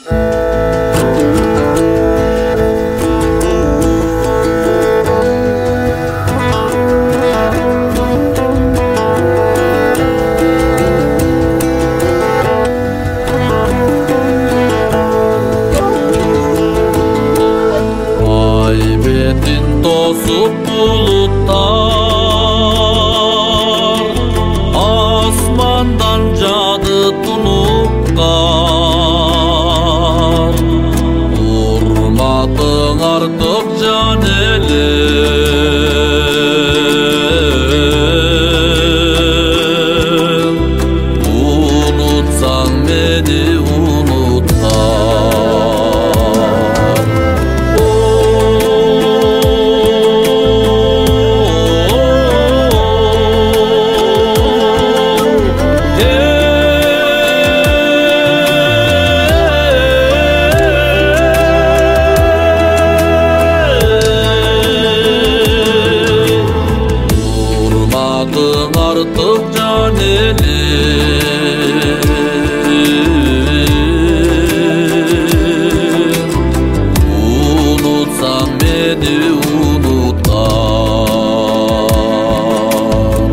Тосып булуттар, асмандан жады тунуп кар. Урматың артык жан элем, унутсаң мени артык жан элем, унутсаң мени унуттар.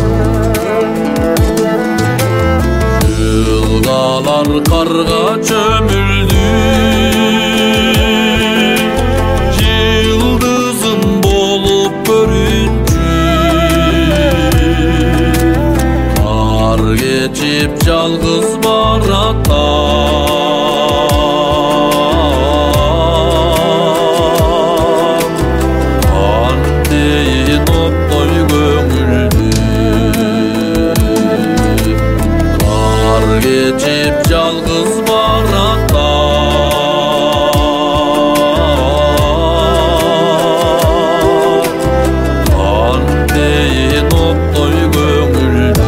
Жылгалар карга чөмүлдү, жылдызым болуп көрүнчү. Кечип жалгыз баратам, кантейин оптой көңүлдү. Кар кечип жалгыз баратам, кантейин оптой көңүлдү.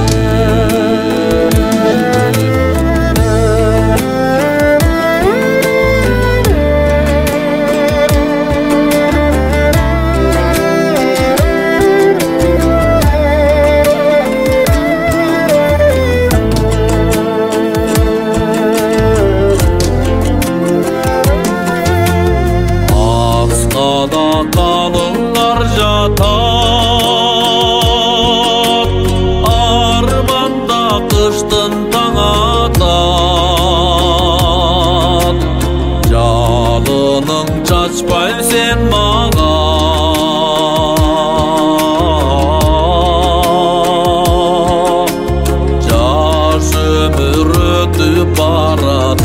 Қалыңдар жатат, арманда қыштың таң атат. Жалының чачпай сен маған, жаш өмір өтіп барат.